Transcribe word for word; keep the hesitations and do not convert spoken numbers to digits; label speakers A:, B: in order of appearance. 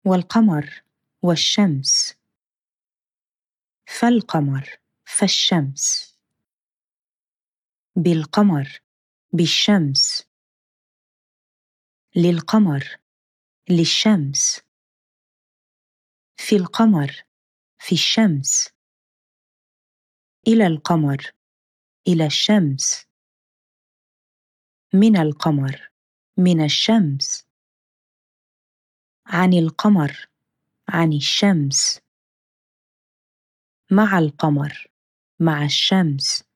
A: والقمر والشمس، فالقمر فالشمس، بالقمر بالشمس، للقمر للشمس، في القمر في الشمس، إلى القمر إلى الشمس، من القمر من الشمس، عن القمر عن الشمس، مع القمر مع الشمس.